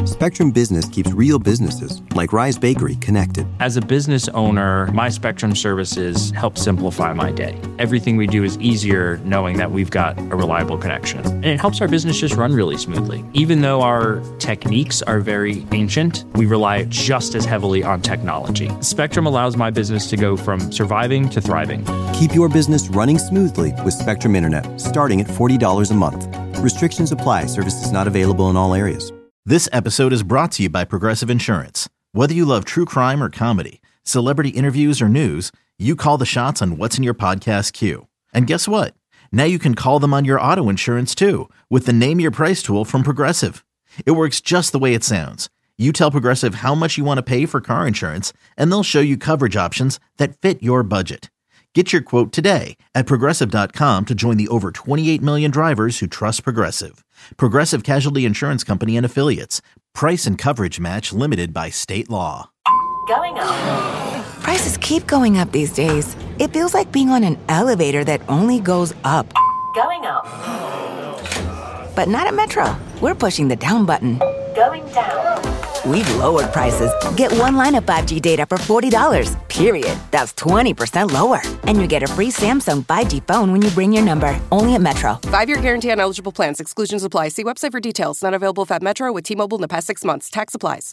Spectrum Business keeps real businesses, like Rise Bakery, connected. As a business owner, my Spectrum services help simplify my day. Everything we do is easier knowing that we've got a reliable connection. And it helps our business just run really smoothly. Even though our techniques are very ancient, we rely just as heavily on technology. Spectrum allows my business to go from surviving to thriving. Keep your business running smoothly with Spectrum Internet, starting at $40 a month. Restrictions apply. Services not available in all areas. This episode is brought to you by Progressive Insurance. Whether you love true crime or comedy, celebrity interviews or news, you call the shots on what's in your podcast queue. And guess what? Now you can call them on your auto insurance too with the Name Your Price tool from Progressive. It works just the way it sounds. You tell Progressive how much you want to pay for car insurance, and they'll show you coverage options that fit your budget. Get your quote today at Progressive.com to join the over 28 million drivers who trust Progressive. Progressive Casualty Insurance Company and Affiliates. Price and coverage match limited by state law. Going up. Prices keep going up these days. It feels like being on an elevator that only goes up. Going up. But not at Metro. We're pushing the down button. Going down. We've lowered prices. Get one line of 5G data for $40, period. That's 20% lower. And you get a free Samsung 5G phone when you bring your number. Only at Metro. 5-year guarantee on eligible plans. Exclusions apply. See website for details. Not available at Metro with T-Mobile in the past 6 months. Tax applies.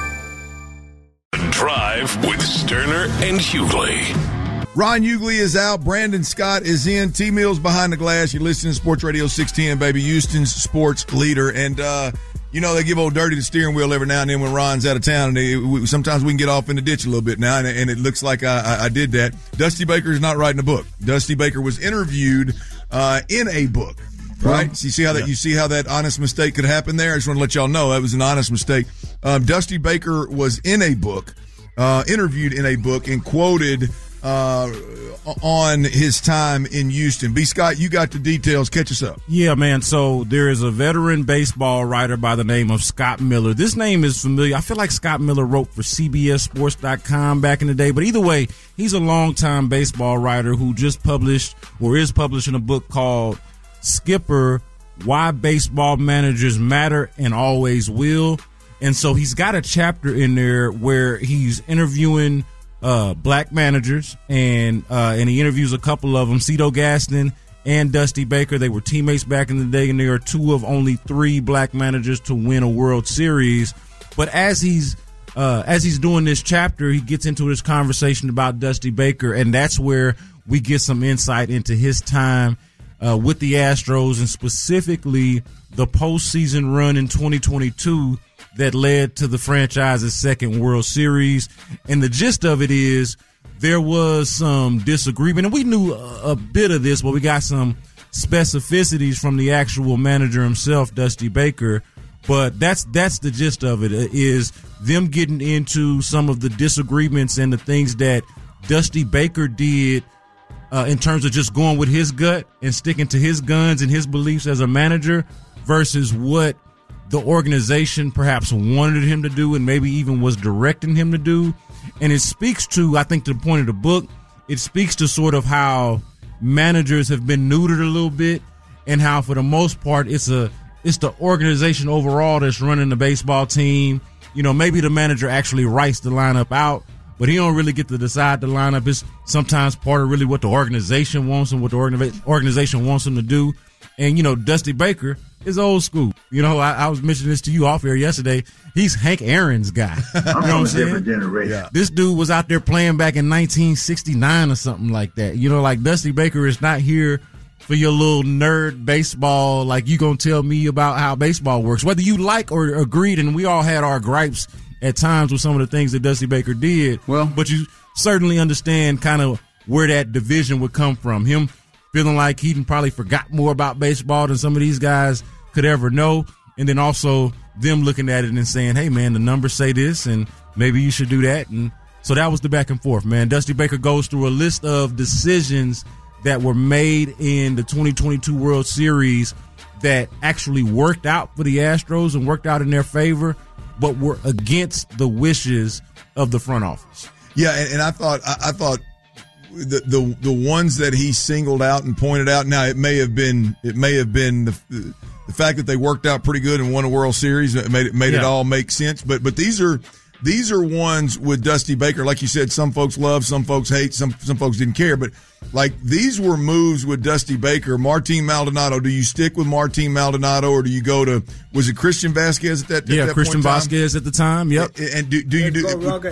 Drive with Sterner and Hughley. Ron Hughley is out. Brandon Scott is in. T-Mills behind the glass. You're listening to Sports Radio 610, baby. Houston's sports leader. And, you know, they give old Dirty the steering wheel every now and then when Ron's out of town. And sometimes we can get off in the ditch a little bit now, and it looks like I did that. Dusty Baker is not writing a book. Dusty Baker was interviewed in a book, right? So you see how that honest mistake could happen there? I just want to let y'all know that was an honest mistake. Dusty Baker was in a book, interviewed in a book, and quoted on his time in Houston. B. Scott, you got the details. Catch us up. Yeah, man. So there is a veteran baseball writer by the name of Scott Miller. This name is familiar. I feel like Scott Miller wrote for CBSSports.com back in the day. But either way, he's a longtime baseball writer who just published or is publishing a book called Skipper, Why Baseball Managers Matter and Always Will. And so he's got a chapter in there where he's interviewing black managers, and he interviews a couple of them, Cito Gaston and Dusty Baker. They were teammates back in the day, and they are two of only 3 black managers to win a World Series. But as he's doing this chapter, he gets into this conversation about Dusty Baker, and that's where we get some insight into his time with the Astros, and specifically the postseason run in 2022 that led to the franchise's second World Series. And the gist of it is there was some disagreement, and we knew a bit of this, but we got some specificities from the actual manager himself, Dusty Baker. But that's the gist of it, is them getting into some of the disagreements and the things that Dusty Baker did in terms of just going with his gut and sticking to his guns and his beliefs as a manager versus what the organization perhaps wanted him to do and maybe even was directing him to do. And it speaks to, I think, to the point of the book, it speaks to sort of how managers have been neutered a little bit, and how for the most part it's the organization overall that's running the baseball team. You know, maybe the manager actually writes the lineup out, but he don't really get to decide the lineup. It's sometimes part of really what the organization wants and what the organization wants him to do. And, you know, Dusty Baker is old school. You know, I was mentioning this to you off air yesterday. He's Hank Aaron's guy. You know what I'm saying? Different generation. Yeah. This dude was out there playing back in 1969 or something like that. You know, like Dusty Baker is not here for your little nerd baseball, like you gonna tell me about how baseball works. Whether you like or agreed, and we all had our gripes at times with some of the things that Dusty Baker did. Well, but you certainly understand kind of where that division would come from. Him feeling like he probably forgot more about baseball than some of these guys could ever know. And then also them looking at it and saying, hey, man, the numbers say this, and maybe you should do that. And so that was the back and forth, man. Dusty Baker goes through a list of decisions that were made in the 2022 World Series that actually worked out for the Astros and worked out in their favor, but were against the wishes of the front office. Yeah, and I thought the ones that he singled out and pointed out. Now it may have been the fact that they worked out pretty good and won a World Series made it all make sense. But these are ones with Dusty Baker, like you said, some folks love, some folks hate, some folks didn't care. But like these were moves with Dusty Baker. Martin Maldonado, do you stick with Martin Maldonado or do you go to, was it Christian Vasquez at that? Yeah, Christian Vasquez at the time. Yep. And do you do?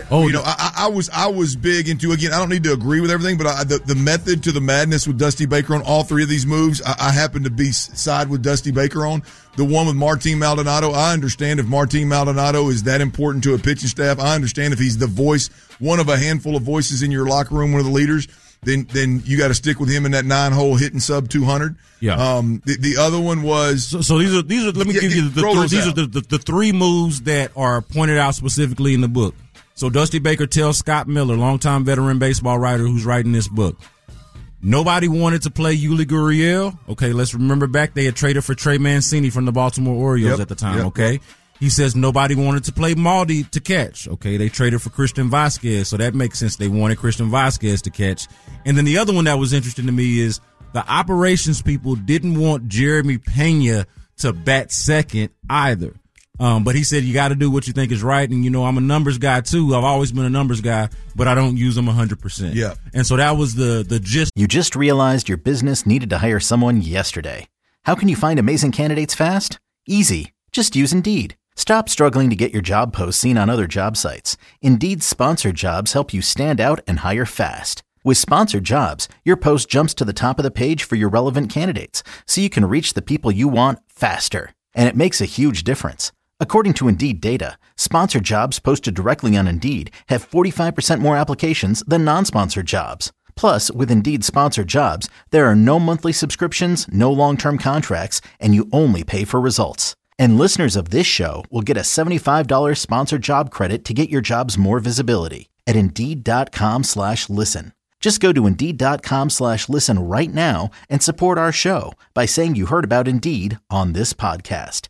I was big into, again, I don't need to agree with everything, but the method to the madness with Dusty Baker on all three of these moves, I happen to be side with Dusty Baker on. The one with Martin Maldonado, I understand if Martin Maldonado is that important to a pitching staff. I understand if he's the voice, one of a handful of voices in your locker room, one of the leaders, then you got to stick with him in that 9-hole hitting sub 200. Yeah. The other one was so these are let me give you the three moves that are pointed out specifically in the book. So Dusty Baker tells Scott Miller, longtime veteran baseball writer who's writing this book, nobody wanted to play Yuli Gurriel. Okay, let's remember back they had traded for Trey Mancini from the Baltimore Orioles at the time. Okay. He says nobody wanted to play Maldi to catch. Okay, they traded for Christian Vasquez, so that makes sense. They wanted Christian Vasquez to catch. And then the other one that was interesting to me is the operations people didn't want Jeremy Pena to bat second either. But he said you got to do what you think is right. And, I'm a numbers guy, too. I've always been a numbers guy, but I don't use them 100%. Yeah. And so that was the gist. You just realized your business needed to hire someone yesterday. How can you find amazing candidates fast? Easy. Just use Indeed. Stop struggling to get your job posts seen on other job sites. Indeed's sponsored jobs help you stand out and hire fast. With sponsored jobs, your post jumps to the top of the page for your relevant candidates, so you can reach the people you want faster. And it makes a huge difference. According to Indeed data, sponsored jobs posted directly on Indeed have 45% more applications than non-sponsored jobs. Plus, with Indeed sponsored jobs, there are no monthly subscriptions, no long-term contracts, and you only pay for results. And listeners of this show will get a $75 sponsored job credit to get your jobs more visibility at Indeed.com/listen. Just go to Indeed.com/listen right now and support our show by saying you heard about Indeed on this podcast.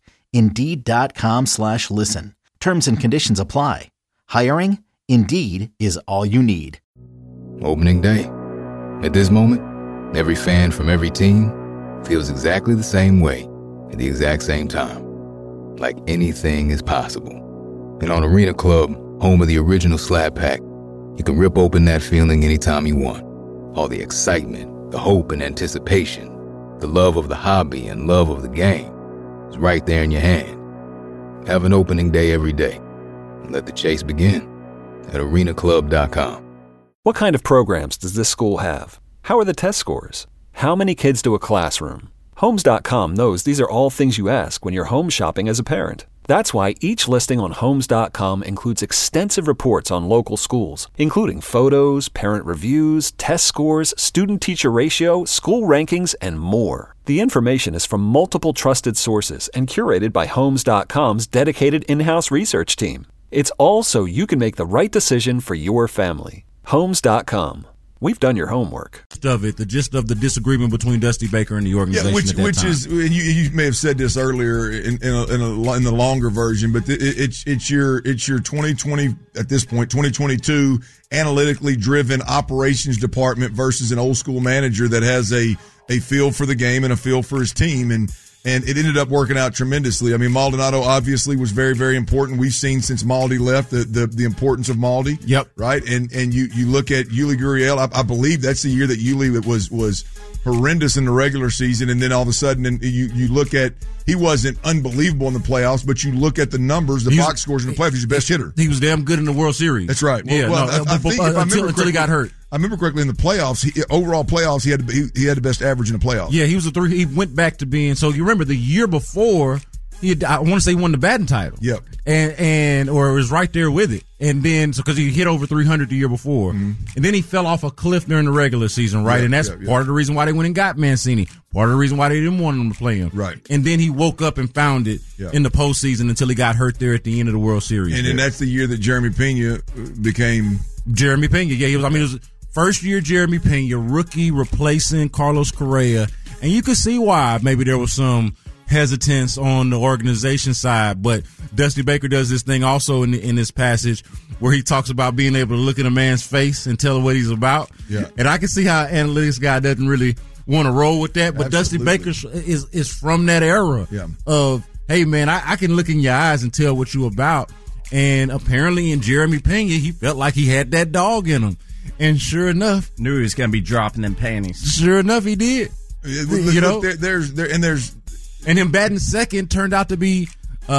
Indeed.com/listen. Terms and conditions apply. Hiring? Indeed is all you need. Opening day. At this moment, every fan from every team feels exactly the same way at the exact same time. Like anything is possible. And on Arena Club, home of the original Slab Pack, you can rip open that feeling anytime you want. All the excitement, the hope and anticipation, the love of the hobby and love of the game is right there in your hand. Have an opening day every day. And let the chase begin at arenaclub.com. What kind of programs does this school have? How are the test scores? How many kids do a classroom? Homes.com knows these are all things you ask when you're home shopping as a parent. That's why each listing on Homes.com includes extensive reports on local schools, including photos, parent reviews, test scores, student-teacher ratio, school rankings, and more. The information is from multiple trusted sources and curated by Homes.com's dedicated in-house research team. It's all so you can make the right decision for your family. Homes.com. We've done your homework. The gist of the disagreement between Dusty Baker and the organization. Yeah, which is, you may have said this earlier in the longer version, but it's your 2020 at this point 2022 analytically driven operations department versus an old school manager that has a feel for the game and a feel for his team, and it ended up working out tremendously. I mean, Maldonado obviously was very, very important. We've seen since Maldi left the importance of Maldi. Yep. Right. And you look at Yuli Gurriel. I believe that's the year that Yuli was horrendous in the regular season, and then all of a sudden, and you look at, he wasn't unbelievable in the playoffs, but you look at the numbers, the box scores in the playoffs. He's the best hitter. He was damn good in the World Series. That's right. I think until he got hurt. I remember correctly in the playoffs, overall playoffs, he had the best average in the playoffs. Yeah, he was he went back to being, so you remember the year before, I want to say he won the batting title. Yep. Or it was right there with it. And then, because he hit over 300 the year before. Mm-hmm. And then he fell off a cliff during the regular season, right? And that's part of the reason why they went and got Mancini. Part of the reason why they didn't want him to play him. Right. And then he woke up and found it in the postseason until he got hurt there at the end of the World Series. And then that's the year that Jeremy Pena became. Jeremy Pena, yeah. It was first year Jeremy Pena, rookie replacing Carlos Correa. And you could see why maybe there was some hesitance on the organization side, but Dusty Baker does this thing also in this passage where he talks about being able to look at a man's face and tell him what he's about. Yeah. And I can see how analytics guy doesn't really want to roll with that. But Absolutely. Dusty Baker is from that era of, hey, man, I can look in your eyes and tell what you about. And apparently in Jeremy Pena, he felt like he had that dog in him. And sure enough, knew he was going to be dropping them panties. Sure enough, he did. And him batting second turned out to be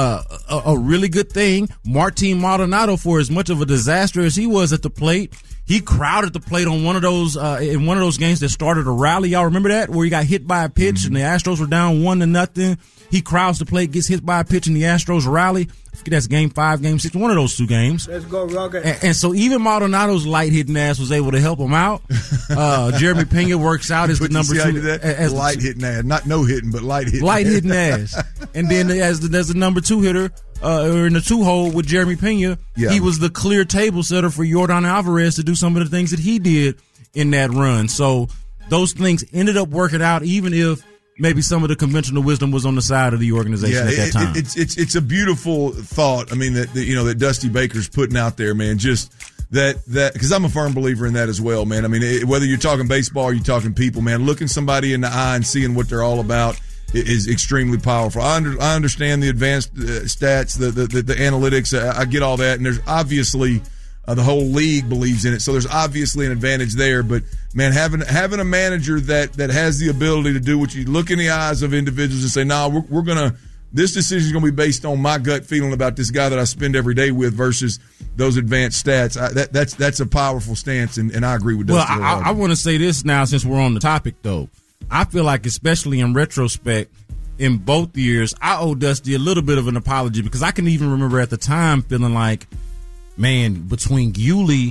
a really good thing. Martin Maldonado, for as much of a disaster as he was at the plate, he crowded the plate on one of those in one of those games that started a rally. Y'all remember that, where he got hit by a pitch and the Astros were down 1-0. He crowds the plate, gets hit by a pitch, and the Astros rally. I forget that's Game 5, Game 6, one of those two games. Let's go, Rocket. And so even Maldonado's light-hitting ass was able to help him out. Jeremy Pena works out as the number 2. As light-hitting ass. Not no-hitting, but light-hitting. Light-hitting ass. And then as the number 2 hitter, or in the 2-hole with Jeremy Pena, he was the clear table setter for Yordan Alvarez to do some of the things that he did in that run. So those things ended up working out, even if maybe some of the conventional wisdom was on the side of the organization at that time. It's a beautiful thought. I mean, that Dusty Baker's putting out there, man. Just that because I'm a firm believer in that as well, man. I mean, whether you're talking baseball or you're talking people, man, looking somebody in the eye and seeing what they're all about is extremely powerful. I understand the advanced stats, the analytics. I get all that, and there's obviously. The whole league believes in it, so there's obviously an advantage there. But man, having a manager that has the ability to do what you look in the eyes of individuals and say, "Nah, we're gonna. This decision is gonna be based on my gut feeling about this guy that I spend every day with versus those advanced stats." That's a powerful stance, and I agree with Dusty. Well, I want to say this now, since we're on the topic, though. I feel like, especially in retrospect, in both years, I owe Dusty a little bit of an apology because I can even remember at the time feeling like, man, between Yuli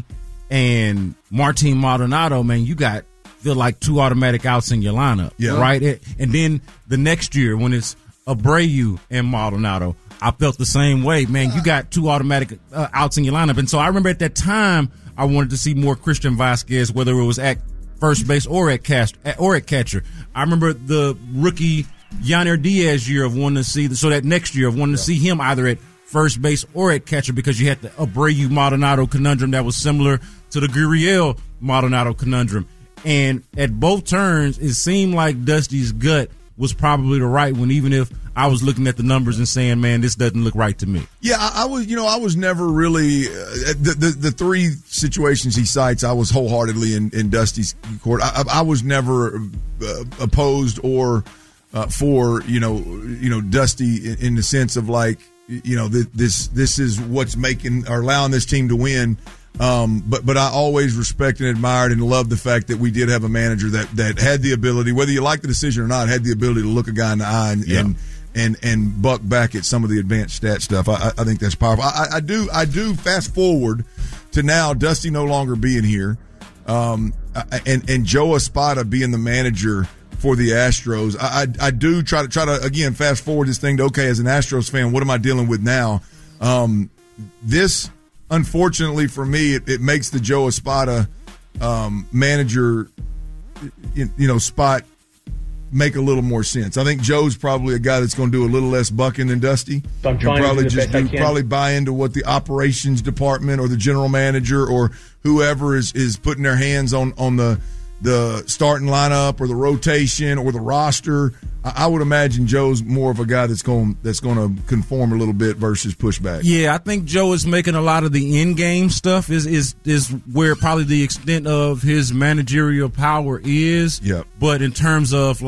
and Martin Maldonado, man, you feel like 2 automatic outs in your lineup, right? And then the next year when it's Abreu and Maldonado, I felt the same way, man. You got 2 automatic outs in your lineup, and so I remember at that time I wanted to see more Christian Vasquez, whether it was at first base or at catcher. I remember the rookie Yanner Diaz year of wanting to see, so that next year of wanting to see him either at first base or at catcher because you had the Abreu Maldonado conundrum that was similar to the Gurriel Maldonado conundrum. And at both turns, it seemed like Dusty's gut was probably the right one, even if I was looking at the numbers and saying, man, this doesn't look right to me. Yeah, I was never really the 3 situations he cites. I was wholeheartedly in Dusty's court. I was never opposed or for Dusty in the sense of like, this is what's making or allowing this team to win. But I always respected and admired and loved the fact that we did have a manager that had the ability, whether you like the decision or not, had the ability to look a guy in the eye and buck back at some of the advanced stat stuff. I think that's powerful. I do fast forward to now, Dusty no longer being here, and Joe Espada being the manager for the Astros. I do try to again fast forward this thing to, okay, as an Astros fan, what am I dealing with now? This, unfortunately for me, it makes the Joe Espada manager spot make a little more sense. I think Joe's probably a guy that's going to do a little less bucking than Dusty. I'm trying to probably buy into what the operations department or the general manager or whoever is putting their hands on the starting lineup or the rotation or the roster. I would imagine Joe's more of a guy that's going to conform a little bit versus push back. Yeah, I think Joe is making a lot of the in-game stuff is where probably the extent of his managerial power is. Yeah. But in terms of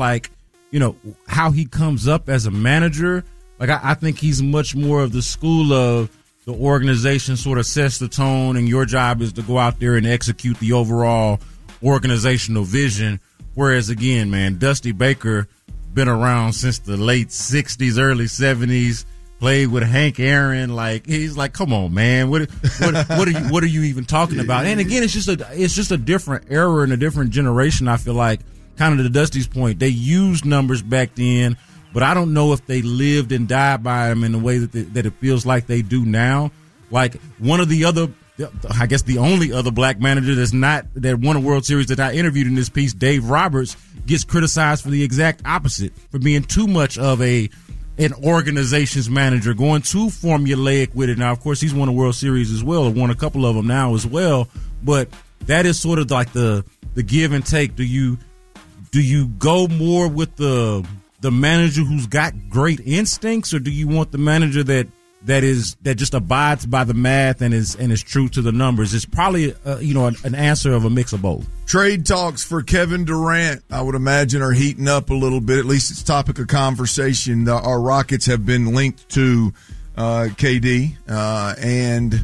how he comes up as a manager, I think he's much more of the school of the organization sort of sets the tone and your job is to go out there and execute the overall organizational vision. Whereas again, man, Dusty Baker been around since the late 60s, early 70s, played with Hank Aaron. He's like, come on, man, what are you even talking about? And again, it's just a different era and a different generation. I feel like, kind of to Dusty's point, they used numbers back then, but I don't know if they lived and died by them in the way that it feels like they do now. Like one of the other, I guess the only other black manager that won a World Series that I interviewed in this piece, Dave Roberts, gets criticized for the exact opposite, for being too much of an organization's manager, going too formulaic with it. Now, of course, he's won a World Series as well, or won a couple of them now as well, but that is sort of like the give and take. Do you do you go more with the manager who's got great instincts, or do you want the manager that just abides by the math and is true to the numbers? It's probably an answer of a mix of both. Trade talks for Kevin Durant, I would imagine, are heating up a little bit. At least it's topic of conversation. Our Rockets have been linked to KD, and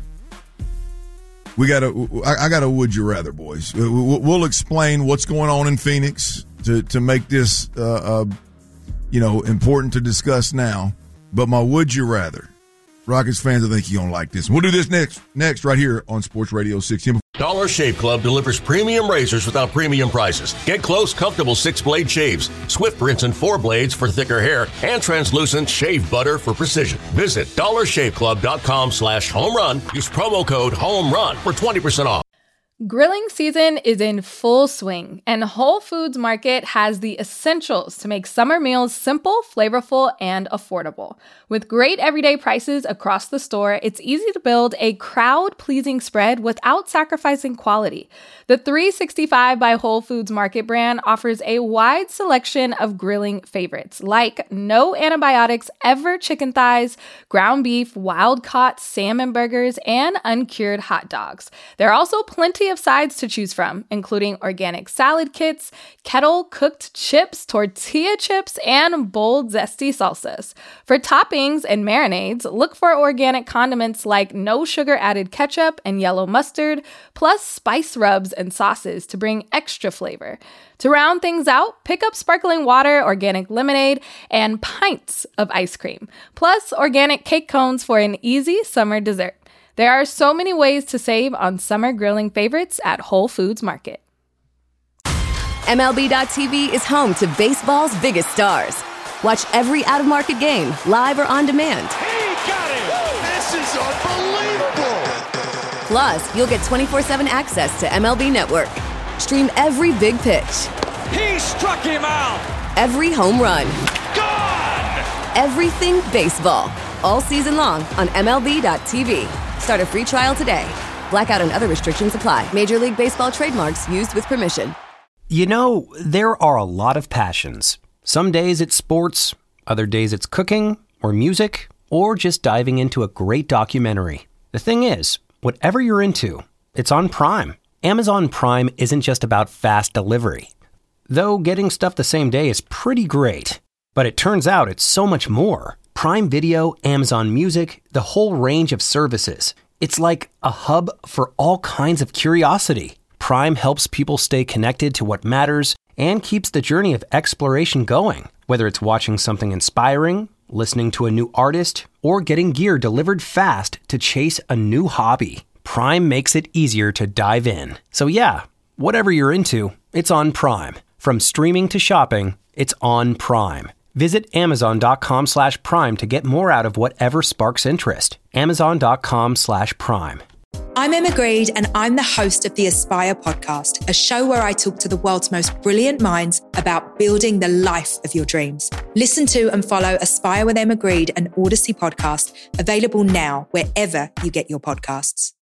I got a would you rather, boys. We'll explain what's going on in Phoenix to make this important to discuss now. But my would you rather. Rockets fans, I think you're going to like this. We'll do this next right here on Sports Radio 610. Dollar Shave Club delivers premium razors without premium prices. Get close, comfortable 6-blade shaves, swift rinse and 4 blades for thicker hair, and translucent shave butter for precision. Visit dollarshaveclub.com/home run. Use promo code HOMERUN for 20% off. Grilling season is in full swing, and Whole Foods Market has the essentials to make summer meals simple, flavorful, and affordable. With great everyday prices across the store, it's easy to build a crowd-pleasing spread without sacrificing quality. The 365 by Whole Foods Market brand offers a wide selection of grilling favorites, like no antibiotics ever chicken thighs, ground beef, wild-caught salmon burgers, and uncured hot dogs. There are also plenty of sides to choose from, including organic salad kits, kettle-cooked chips, tortilla chips, and bold, zesty salsas. For toppings and marinades, look for organic condiments like no-sugar-added ketchup and yellow mustard, plus spice rubs and sauces to bring extra flavor. To round things out, pick up sparkling water, organic lemonade, and pints of ice cream, plus organic cake cones for an easy summer dessert. There are so many ways to save on summer grilling favorites at Whole Foods Market. MLB.tv is home to baseball's biggest stars. Watch every out-of-market game, live or on demand. He got it! This is unbelievable! Plus, you'll get 24/7 access to MLB Network. Stream every big pitch. He struck him out! Every home run. Gone! Everything baseball. All season long on MLB.tv. Start a free trial today. Blackout and other restrictions apply. Major League Baseball trademarks used with permission. You know, there are a lot of passions. Some days it's sports, other days it's cooking, or music, or just diving into a great documentary. The thing is, whatever you're into, it's on Prime. Amazon Prime isn't just about fast delivery. Though getting stuff the same day is pretty great. But it turns out it's so much more. Prime Video, Amazon Music, the whole range of services. It's like a hub for all kinds of curiosity. Prime helps people stay connected to what matters and keeps the journey of exploration going. Whether it's watching something inspiring, listening to a new artist, or getting gear delivered fast to chase a new hobby, Prime makes it easier to dive in. So yeah, whatever you're into, it's on Prime. From streaming to shopping, it's on Prime. Visit Amazon.com/Prime to get more out of whatever sparks interest. Amazon.com/Prime. I'm Emma Greed, and I'm the host of the Aspire podcast, a show where I talk to the world's most brilliant minds about building the life of your dreams. Listen to and follow Aspire with Emma Greed, an Odyssey podcast, available now wherever you get your podcasts.